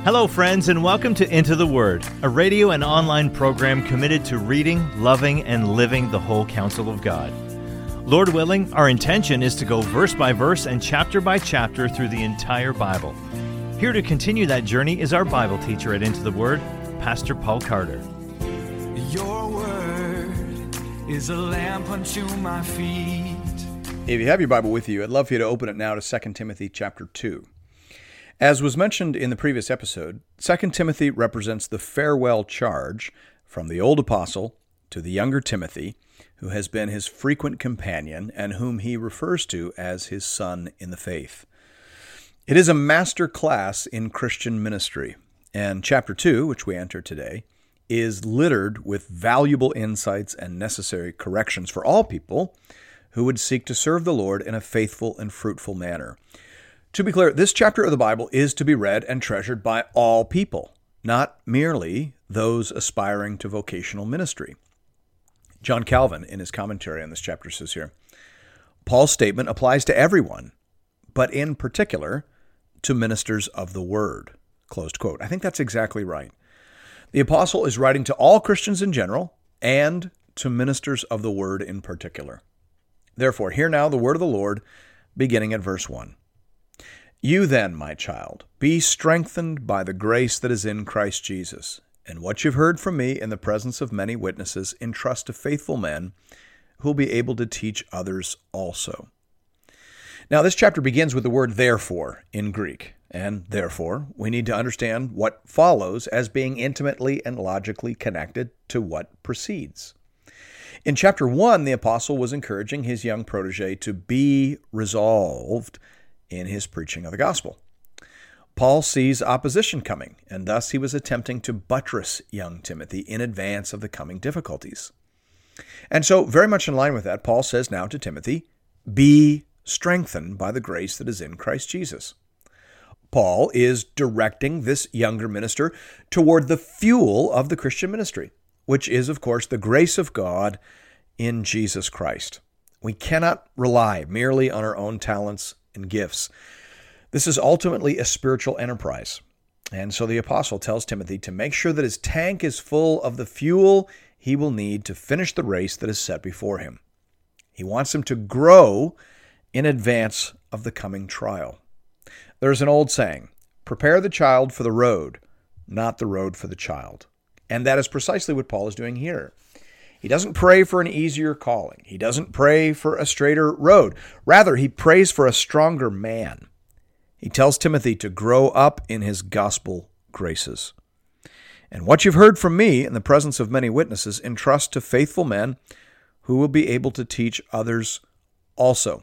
Hello, friends, and welcome to Into the Word, a radio and online program committed to reading, loving, and living the whole counsel of God. Lord willing, our intention is to go verse by verse and chapter by chapter through the entire Bible. Here to continue that journey is our Bible teacher at Into the Word, Pastor Paul Carter. Your word is a lamp unto my feet. If you have your Bible with you, I'd love for you to open it now to 2 Timothy chapter 2. As was mentioned in the previous episode, 2 Timothy represents the farewell charge from the old apostle to the younger Timothy, who has been his frequent companion and whom he refers to as his son in the faith. It is a master class in Christian ministry, and chapter 2, which we enter today, is littered with valuable insights and necessary corrections for all people who would seek to serve the Lord in a faithful and fruitful manner. To be clear, this chapter of the Bible is to be read and treasured by all people, not merely those aspiring to vocational ministry. John Calvin, in his commentary on this chapter, says here, Paul's statement applies to everyone, but in particular to ministers of the Word. Closed quote. I think that's exactly right. The apostle is writing to all Christians in general and to ministers of the Word in particular. Therefore, hear now the word of the Lord, beginning at verse 1. You then, my child, be strengthened by the grace that is in Christ Jesus, and what you've heard from me in the presence of many witnesses, entrust to faithful men who will be able to teach others also. Now, this chapter begins with the word therefore in Greek, and therefore we need to understand what follows as being intimately and logically connected to what precedes. In chapter 1, the apostle was encouraging his young protege to be resolved in his preaching of the gospel. Paul sees opposition coming, and thus he was attempting to buttress young Timothy in advance of the coming difficulties. And so, very much in line with that, Paul says now to Timothy, be strengthened by the grace that is in Christ Jesus. Paul is directing this younger minister toward the fuel of the Christian ministry, which is, of course, the grace of God in Jesus Christ. We cannot rely merely on our own talents and gifts. This is ultimately a spiritual enterprise. And so the apostle tells Timothy to make sure that his tank is full of the fuel he will need to finish the race that is set before him. He wants him to grow in advance of the coming trial. There's an old saying, prepare the child for the road, not the road for the child. And that is precisely what Paul is doing here. He doesn't pray for an easier calling. He doesn't pray for a straighter road. Rather, he prays for a stronger man. He tells Timothy to grow up in his gospel graces. And what you've heard from me in the presence of many witnesses, entrust to faithful men who will be able to teach others also.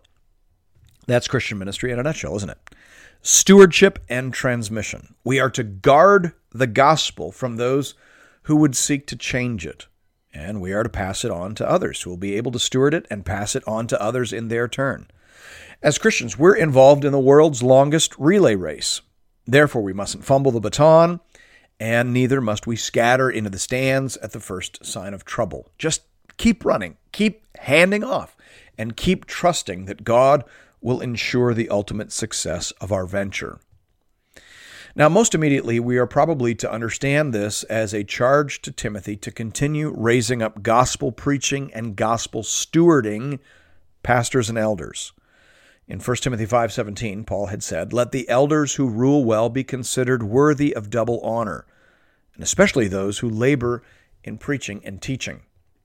That's Christian ministry in a nutshell, isn't it? Stewardship and transmission. We are to guard the gospel from those who would seek to change it. And we are to pass it on to others who will be able to steward it and pass it on to others in their turn. As Christians, we're involved in the world's longest relay race. Therefore, we mustn't fumble the baton, and neither must we scatter into the stands at the first sign of trouble. Just keep running, keep handing off, and keep trusting that God will ensure the ultimate success of our venture. Now, most immediately, we are probably to understand this as a charge to Timothy to continue raising up gospel preaching and gospel stewarding pastors and elders. In 1 Timothy 5:17, Paul had said, let the elders who rule well be considered worthy of double honor, and especially those who labor in preaching and teaching.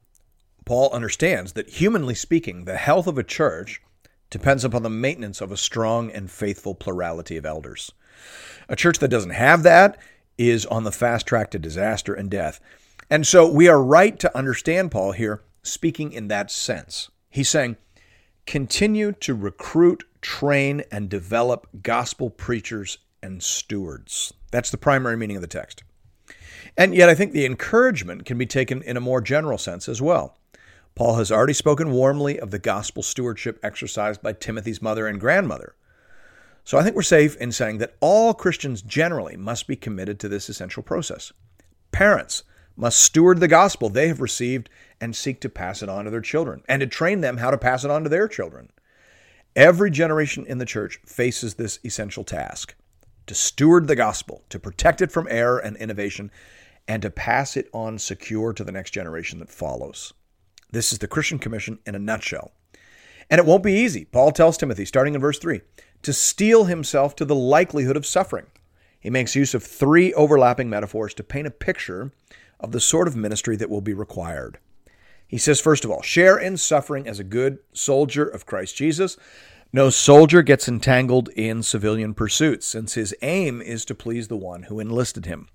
Paul understands that, humanly speaking, the health of a church depends upon the maintenance of a strong and faithful plurality of elders. A church that doesn't have that is on the fast track to disaster and death. And so we are right to understand Paul here speaking in that sense. He's saying, continue to recruit, train, and develop gospel preachers and stewards. That's the primary meaning of the text. And yet I think the encouragement can be taken in a more general sense as well. Paul has already spoken warmly of the gospel stewardship exercised by Timothy's mother and grandmother. So I think we're safe in saying that all Christians generally must be committed to this essential process. Parents must steward the gospel they have received and seek to pass it on to their children, and to train them how to pass it on to their children. Every generation in the church faces this essential task. to steward the gospel, to protect it from error and innovation, and to pass it on secure to the next generation that follows. This is the Christian commission in a nutshell. And it won't be easy. Paul tells Timothy, starting in verse 3, to steel himself to the likelihood of suffering. He makes use of 3 overlapping metaphors to paint a picture of the sort of ministry that will be required. He says, first of all, share in suffering as a good soldier of Christ Jesus. No soldier gets entangled in civilian pursuits, since his aim is to please the one who enlisted him.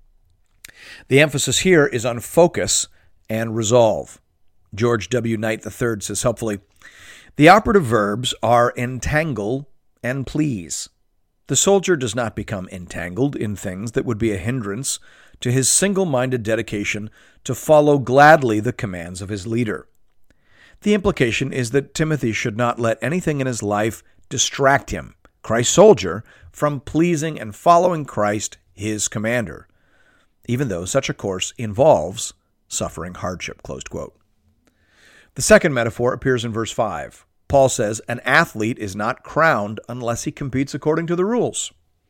The emphasis here is on focus and resolve. George W. Knight III says helpfully, the operative verbs are entangle and please. The soldier does not become entangled in things that would be a hindrance to his single-minded dedication to follow gladly the commands of his leader. The implication is that Timothy should not let anything in his life distract him, Christ's soldier, from pleasing and following Christ, his commander, even though such a course involves suffering hardship, close quote. The second metaphor appears in verse 5. Paul says, an athlete is not crowned unless he competes according to the rules.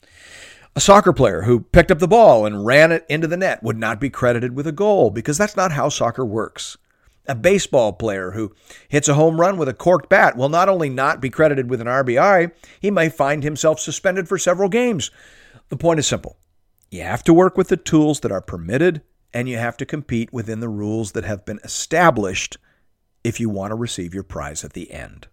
A soccer player who picked up the ball and ran it into the net would not be credited with a goal because that's not how soccer works. A baseball player who hits a home run with a corked bat will not only not be credited with an RBI, he may find himself suspended for several games. The point is simple. You have to work with the tools that are permitted, and you have to compete within the rules that have been established if you want to receive your prize at the end.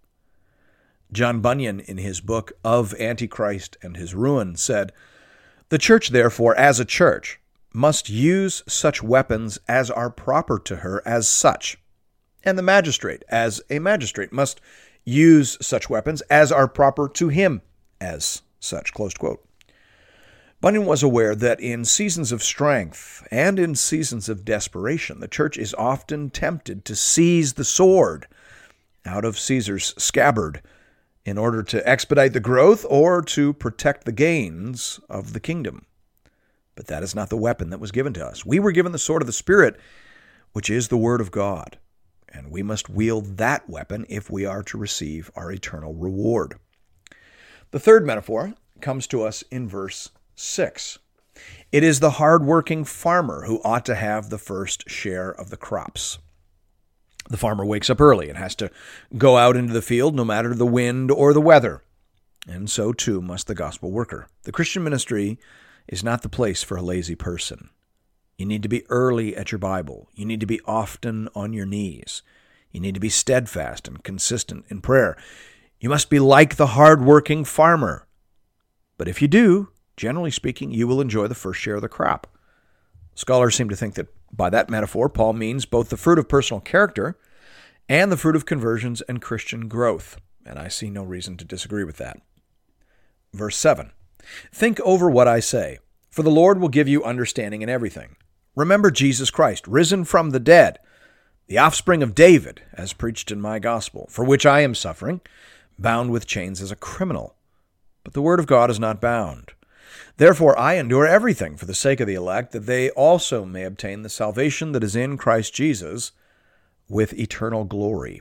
John Bunyan, in his book Of Antichrist and His Ruin, said, the church, therefore, as a church, must use such weapons as are proper to her as such. And the magistrate, as a magistrate, must use such weapons as are proper to him as such, close quote. Bunyan was aware that in seasons of strength and in seasons of desperation, the church is often tempted to seize the sword out of Caesar's scabbard in order to expedite the growth or to protect the gains of the kingdom. But that is not the weapon that was given to us. We were given the sword of the Spirit, which is the Word of God, and we must wield that weapon if we are to receive our eternal reward. The third metaphor comes to us in verse 6. It is the hard-working farmer who ought to have the first share of the crops. The farmer wakes up early and has to go out into the field no matter the wind or the weather. And so too must the gospel worker. The Christian ministry is not the place for a lazy person. You need to be early at your Bible. You need to be often on your knees. You need to be steadfast and consistent in prayer. You must be like the hard-working farmer. But if you do, generally speaking, you will enjoy the first share of the crop. Scholars seem to think that by that metaphor, Paul means both the fruit of personal character and the fruit of conversions and Christian growth. And I see no reason to disagree with that. Verse 7. Think over what I say, for the Lord will give you understanding in everything. Remember Jesus Christ, risen from the dead, the offspring of David, as preached in my gospel, for which I am suffering, bound with chains as a criminal. But the word of God is not bound. Therefore I endure everything for the sake of the elect, that they also may obtain the salvation that is in Christ Jesus with eternal glory.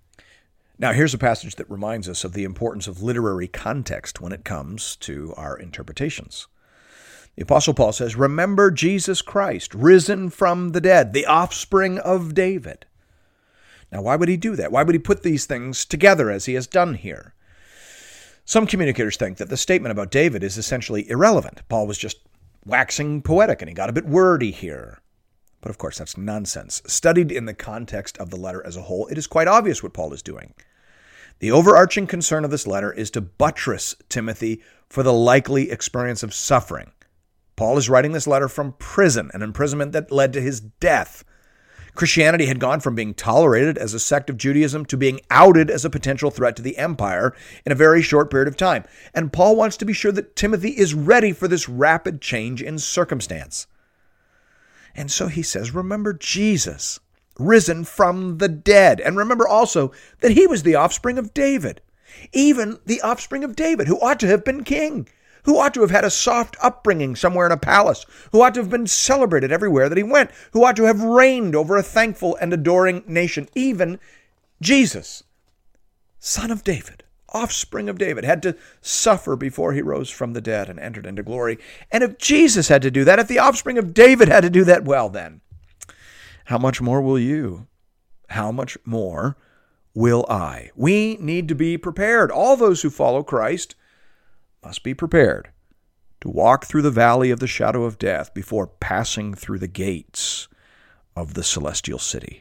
Now, here's a passage that reminds us of the importance of literary context when it comes to our interpretations. The Apostle Paul says, remember Jesus Christ, risen from the dead, the offspring of David. Now, why would he do that? Why would he put these things together as he has done here? Some communicators think that the statement about David is essentially irrelevant. Paul was just waxing poetic and he got a bit wordy here. But of course, that's nonsense. Studied in the context of the letter as a whole, it is quite obvious what Paul is doing. The overarching concern of this letter is to buttress Timothy for the likely experience of suffering. Paul is writing this letter from prison, an imprisonment that led to his death. Christianity had gone from being tolerated as a sect of Judaism to being outed as a potential threat to the empire in a very short period of time. And Paul wants to be sure that Timothy is ready for this rapid change in circumstance. And so he says, remember Jesus, risen from the dead. And remember also that he was the offspring of David, even the offspring of David, who ought to have been king, who ought to have had a soft upbringing somewhere in a palace, who ought to have been celebrated everywhere that he went, who ought to have reigned over a thankful and adoring nation, even Jesus, son of David, offspring of David, had to suffer before he rose from the dead and entered into glory. And if Jesus had to do that, if the offspring of David had to do that, well then, how much more will you? How much more will I? We need to be prepared. All those who follow Christ must be prepared to walk through the valley of the shadow of death before passing through the gates of the celestial city.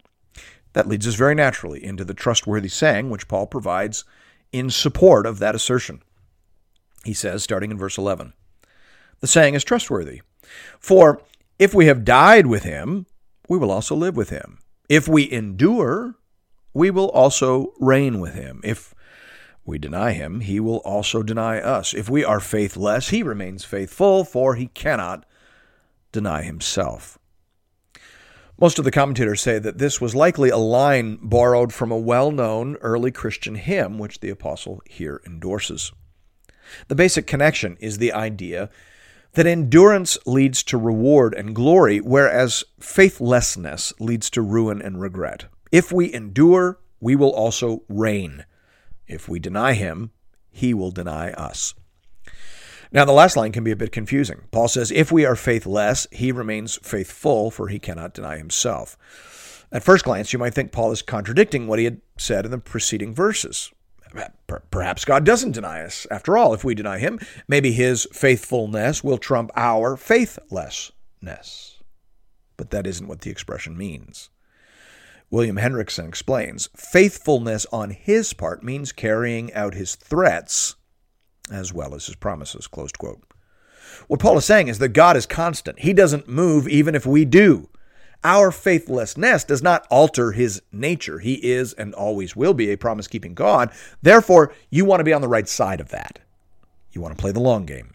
That leads us very naturally into the trustworthy saying which Paul provides in support of that assertion. He says, starting in verse 11, the saying is trustworthy. For if we have died with him, we will also live with him. If we endure, we will also reign with him. If we deny him, he will also deny us. If we are faithless, he remains faithful, for he cannot deny himself. Most of the commentators say that this was likely a line borrowed from a well-known early Christian hymn, which the apostle here endorses. The basic connection is the idea that endurance leads to reward and glory, whereas faithlessness leads to ruin and regret. If we endure, we will also reign. If we deny him, he will deny us. Now, the last line can be a bit confusing. Paul says, if we are faithless, he remains faithful, for he cannot deny himself. At first glance, you might think Paul is contradicting what he had said in the preceding verses. Perhaps God doesn't deny us. After all, if we deny him, maybe his faithfulness will trump our faithlessness. But that isn't what the expression means. William Hendrickson explains, faithfulness on his part means carrying out his threats as well as his promises, closed quote. What Paul is saying is that God is constant. He doesn't move even if we do. Our faithlessness does not alter his nature. He is and always will be a promise-keeping God. Therefore, you want to be on the right side of that. You want to play the long game.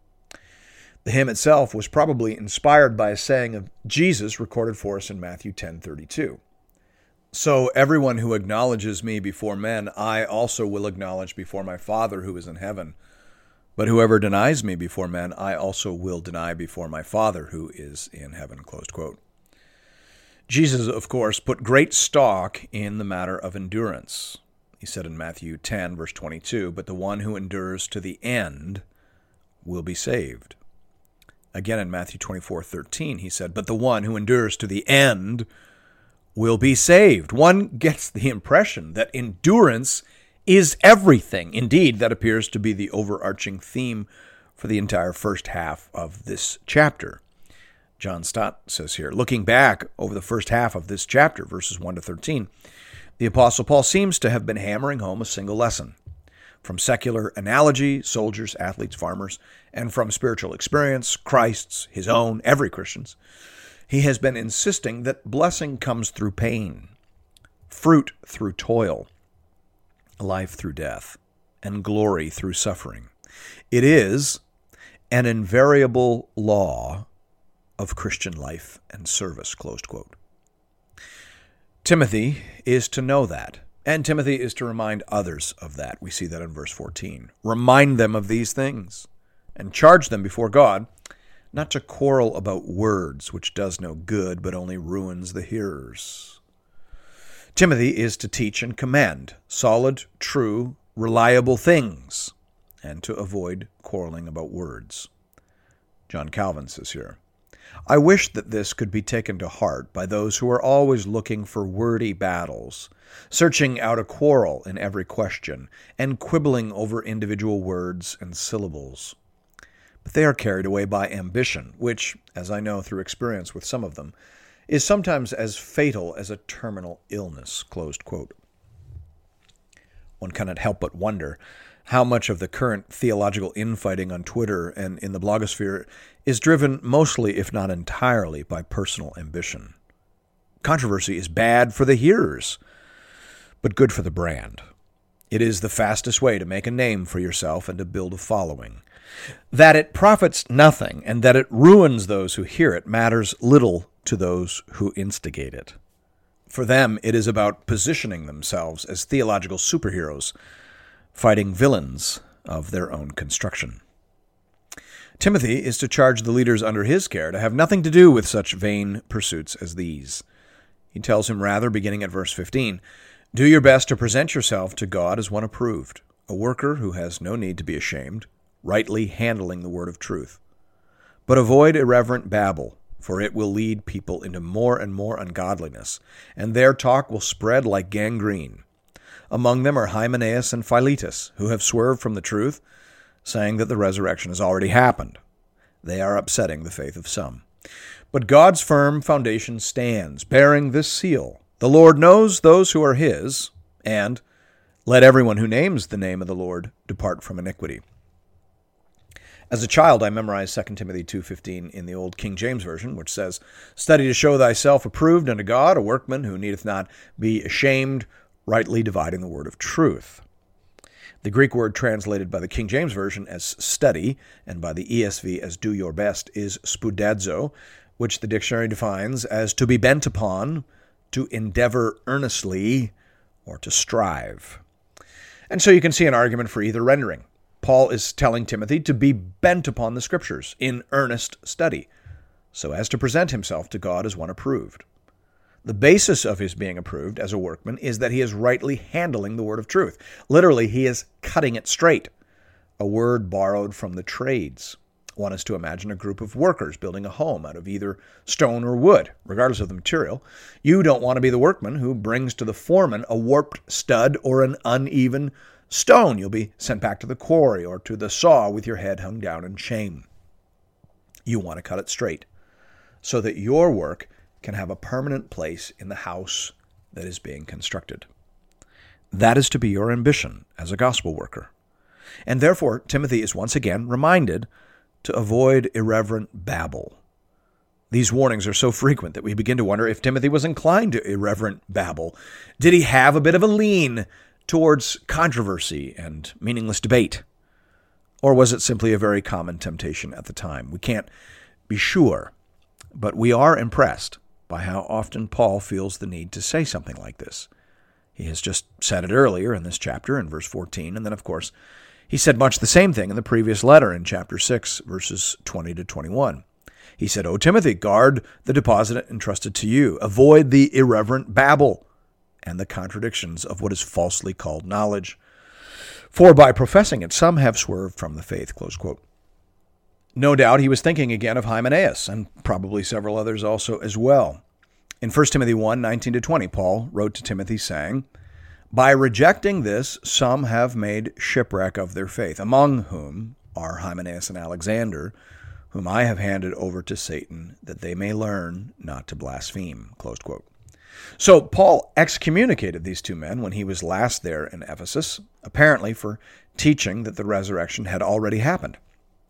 The hymn itself was probably inspired by a saying of Jesus recorded for us in Matthew 10:32. So everyone who acknowledges me before men, I also will acknowledge before my Father who is in heaven. But whoever denies me before men, I also will deny before my Father who is in heaven, closed quote. Jesus, of course, put great stock in the matter of endurance. He said in Matthew 10, verse 22, but the one who endures to the end will be saved. Again in Matthew 24:13, he said, but the one who endures to the end will be saved. One gets the impression that endurance is everything. Indeed, that appears to be the overarching theme for the entire first half of this chapter. John Stott says here, looking back over the first half of this chapter, verses 1 to 13, the Apostle Paul seems to have been hammering home a single lesson. From secular analogy, soldiers, athletes, farmers, and from spiritual experience, Christ's, his own, every Christian's, he has been insisting that blessing comes through pain, fruit through toil, life through death, and glory through suffering. It is an invariable law of Christian life and service, closed quote. Timothy is to know that, and Timothy is to remind others of that. We see that in verse 14. Remind them of these things, and charge them before God, not to quarrel about words, which does no good, but only ruins the hearers. Timothy is to teach and commend solid, true, reliable things, and to avoid quarreling about words. John Calvin says here, I wish that this could be taken to heart by those who are always looking for wordy battles, searching out a quarrel in every question, and quibbling over individual words and syllables. But they are carried away by ambition, which, as I know through experience with some of them, is sometimes as fatal as a terminal illness, closed quote. One cannot help but wonder how much of the current theological infighting on Twitter and in the blogosphere is driven mostly, if not entirely, by personal ambition. Controversy is bad for the hearers, but good for the brand. It is the fastest way to make a name for yourself and to build a following. That it profits nothing and that it ruins those who hear it matters little to those who instigate it. For them, it is about positioning themselves as theological superheroes, fighting villains of their own construction. Timothy is to charge the leaders under his care to have nothing to do with such vain pursuits as these. He tells him rather, beginning at verse 15, Do your best to present yourself to God as one approved, a worker who has no need to be ashamed, rightly handling the word of truth. But avoid irreverent babble, for it will lead people into more and more ungodliness, and their talk will spread like gangrene. Among them are Hymenaeus and Philetus, who have swerved from the truth, saying that the resurrection has already happened. They are upsetting the faith of some. But God's firm foundation stands, bearing this seal: the Lord knows those who are his, and let everyone who names the name of the Lord depart from iniquity. As a child, I memorized 2 Timothy 2:15 in the old King James Version, which says, "Study to show thyself approved unto God, a workman who needeth not be ashamed, rightly dividing the word of truth." The Greek word translated by the King James Version as study, and by the ESV as do your best, is spoudazo, which the dictionary defines as to be bent upon, to endeavor earnestly, or to strive. And so you can see an argument for either rendering. Paul is telling Timothy to be bent upon the Scriptures in earnest study, so as to present himself to God as one approved. The basis of his being approved as a workman is that he is rightly handling the word of truth. Literally, he is cutting it straight, a word borrowed from the trades. One is to imagine a group of workers building a home out of either stone or wood, regardless of the material. You don't want to be the workman who brings to the foreman a warped stud or an uneven stone. You'll be sent back to the quarry or to the saw with your head hung down in shame. You want to cut it straight so that your work can have a permanent place in the house that is being constructed. That is to be your ambition as a gospel worker. And therefore, Timothy is once again reminded to avoid irreverent babble. These warnings are so frequent that we begin to wonder if Timothy was inclined to irreverent babble. Did he have a bit of a lean towards controversy and meaningless debate? Or was it simply a very common temptation at the time? We can't be sure, but we are impressed by how often Paul feels the need to say something like this. He has just said it earlier in this chapter in verse 14, and then, of course, he said much the same thing in the previous letter in chapter 6, verses 20 to 21. He said, "O Timothy, guard the deposit entrusted to you. Avoid the irreverent babble and the contradictions of what is falsely called knowledge. For by professing it, some have swerved from the faith." Close quote. No doubt he was thinking again of Hymenaeus, and probably several others also as well. In 1 Timothy 1, 19 to 20, Paul wrote to Timothy saying, "By rejecting this, some have made shipwreck of their faith, among whom are Hymenaeus and Alexander, whom I have handed over to Satan, that they may learn not to blaspheme." Close quote. So Paul excommunicated these two men when he was last there in Ephesus, apparently for teaching that the resurrection had already happened.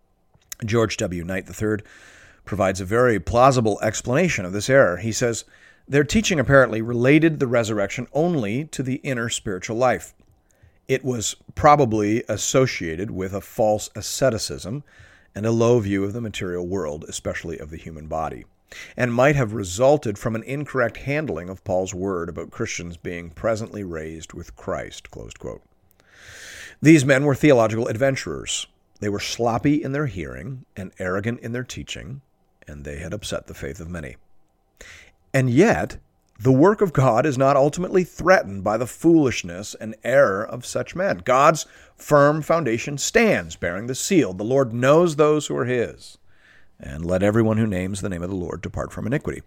George W. Knight III provides a very plausible explanation of this error. He says, their teaching apparently related the resurrection only to the inner spiritual life. It was probably associated with a false asceticism and a low view of the material world, especially of the human body, and might have resulted from an incorrect handling of Paul's word about Christians being presently raised with Christ. Close quote. These men were theological adventurers. They were sloppy in their hearing and arrogant in their teaching, and they had upset the faith of many. And yet, the work of God is not ultimately threatened by the foolishness and error of such men. God's firm foundation stands, bearing the seal: the Lord knows those who are his, and let everyone who names the name of the Lord depart from iniquity.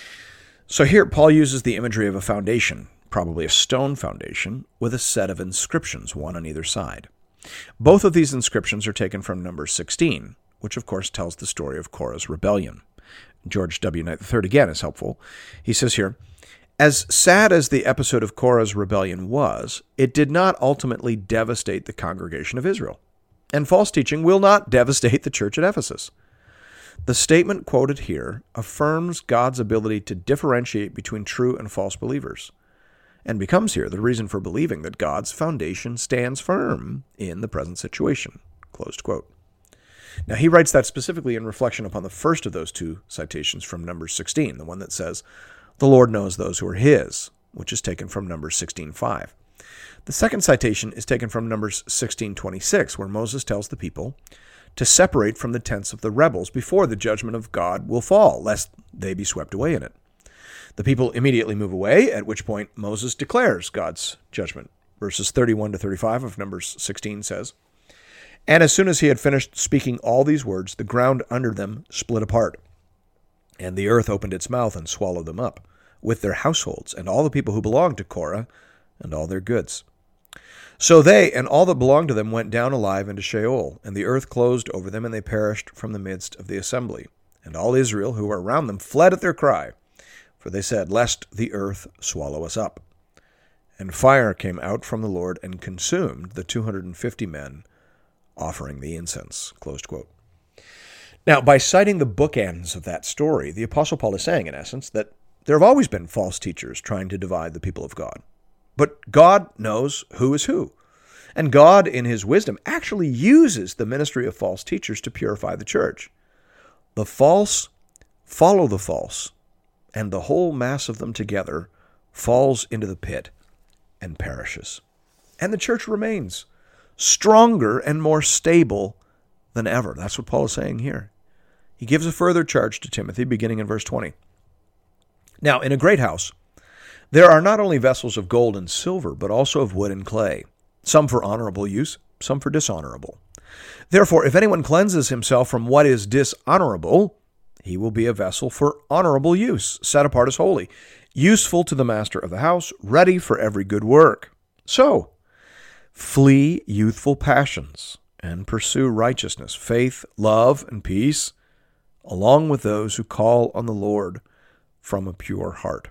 So here, Paul uses the imagery of a foundation, probably a stone foundation, with a set of inscriptions, one on either side. Both of these inscriptions are taken from Numbers 16, which of course tells the story of Korah's rebellion. George W. Knight III again is helpful. He says here, as sad as the episode of Korah's rebellion was, it did not ultimately devastate the congregation of Israel. And false teaching will not devastate the church at Ephesus. The statement quoted here affirms God's ability to differentiate between true and false believers, and becomes here the reason for believing that God's foundation stands firm in the present situation. Closed quote. Now, he writes that specifically in reflection upon the first of those two citations from Numbers 16, the one that says, the Lord knows those who are his, which is taken from Numbers 16:5. The second citation is taken from Numbers 16:26, where Moses tells the people to separate from the tents of the rebels before the judgment of God will fall, lest they be swept away in it. The people immediately move away, at which point Moses declares God's judgment. Verses 31 to 35 of Numbers 16 says, "And as soon as he had finished speaking all these words, the ground under them split apart, and the earth opened its mouth and swallowed them up, with their households, and all the people who belonged to Korah, and all their goods. So they and all that belonged to them went down alive into Sheol, and the earth closed over them, and they perished from the midst of the assembly. And all Israel who were around them fled at their cry, for they said, Lest the earth swallow us up. And fire came out from the Lord and consumed the 250 men offering the incense." Closed quote. Now, by citing the bookends of that story, the Apostle Paul is saying, in essence, that there have always been false teachers trying to divide the people of God. But God knows who is who. And God, in his wisdom, actually uses the ministry of false teachers to purify the church. The false follow the false, and the whole mass of them together falls into the pit and perishes. And the church remains stronger and more stable than ever. That's what Paul is saying here. He gives a further charge to Timothy, beginning in verse 20. "Now, in a great house, there are not only vessels of gold and silver, but also of wood and clay, some for honorable use, some for dishonorable. Therefore, if anyone cleanses himself from what is dishonorable, he will be a vessel for honorable use, set apart as holy, useful to the master of the house, ready for every good work. So, flee youthful passions, and pursue righteousness, faith, love, and peace, along with those who call on the Lord from a pure heart."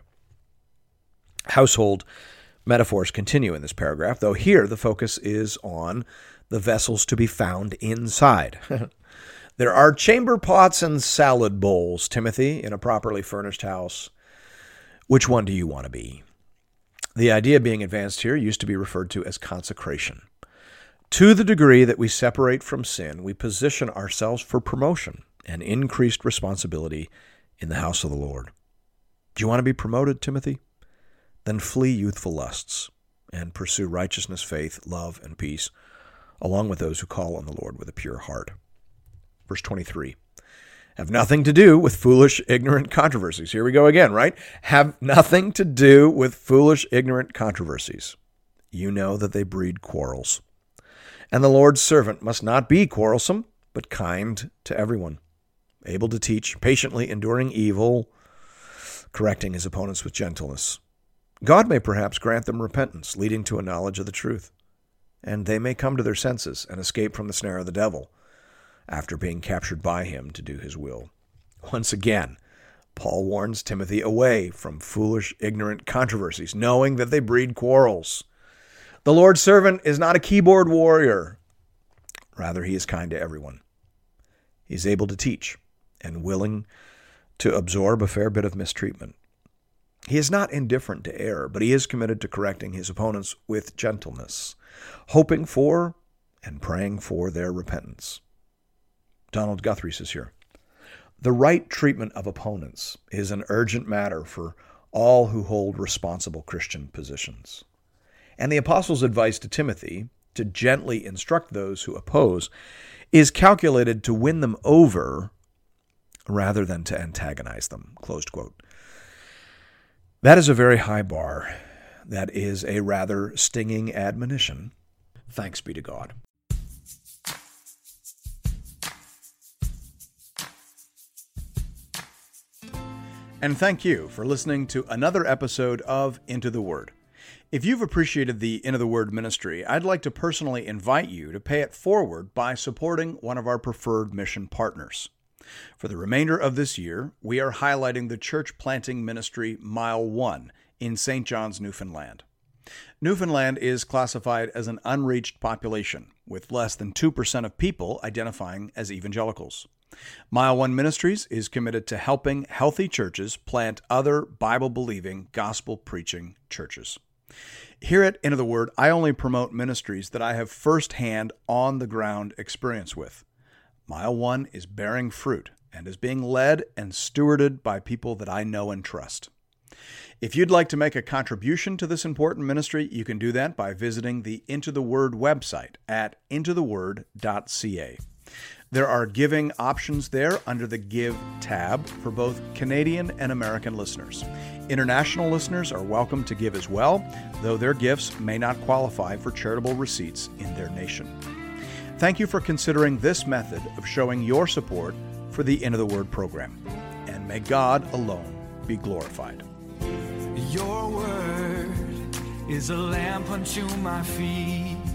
Household metaphors continue in this paragraph, though here the focus is on the vessels to be found inside. "There are chamber pots and salad bowls, Timothy, in a properly furnished house. Which one do you want to be?" The idea being advanced here used to be referred to as consecration. To the degree that we separate from sin, we position ourselves for promotion and increased responsibility in the house of the Lord. Do you want to be promoted, Timothy? Then flee youthful lusts and pursue righteousness, faith, love, and peace, along with those who call on the Lord with a pure heart. Verse 23. "Have nothing to do with foolish, ignorant controversies." Here we go again, right? Have nothing to do with foolish, ignorant controversies. You know that they breed quarrels. And the Lord's servant must not be quarrelsome, but kind to everyone, able to teach, patiently enduring evil, correcting his opponents with gentleness. God may perhaps grant them repentance, leading to a knowledge of the truth, and they may come to their senses and escape from the snare of the devil, after being captured by him to do his will. Once again, Paul warns Timothy away from foolish, ignorant controversies, knowing that they breed quarrels. The Lord's servant is not a keyboard warrior. Rather, he is kind to everyone. He is able to teach and willing to absorb a fair bit of mistreatment. He is not indifferent to error, but he is committed to correcting his opponents with gentleness, hoping for and praying for their repentance. Donald Guthrie says here, "The right treatment of opponents is an urgent matter for all who hold responsible Christian positions." And the apostle's advice to Timothy to gently instruct those who oppose is calculated to win them over rather than to antagonize them. Closed quote. That is a very high bar. That is a rather stinging admonition. Thanks be to God. And thank you for listening to another episode of Into the Word. If you've appreciated the Into the Word ministry, I'd like to personally invite you to pay it forward by supporting one of our preferred mission partners. For the remainder of this year, we are highlighting the church planting ministry Mile 1 in St. John's, Newfoundland. Newfoundland is classified as an unreached population, with less than 2% of people identifying as evangelicals. Mile 1 Ministries is committed to helping healthy churches plant other Bible-believing, gospel-preaching churches. Here at Into the Word, I only promote ministries that I have firsthand, on-the-ground experience with. Mile 1 is bearing fruit and is being led and stewarded by people that I know and trust. If you'd like to make a contribution to this important ministry, you can do that by visiting the Into the Word website at intotheword.ca. There are giving options there under the Give tab for both Canadian and American listeners. International listeners are welcome to give as well, though their gifts may not qualify for charitable receipts in their nation. Thank you for considering this method of showing your support for the Into the Word program. And may God alone be glorified. Your word is a lamp unto my feet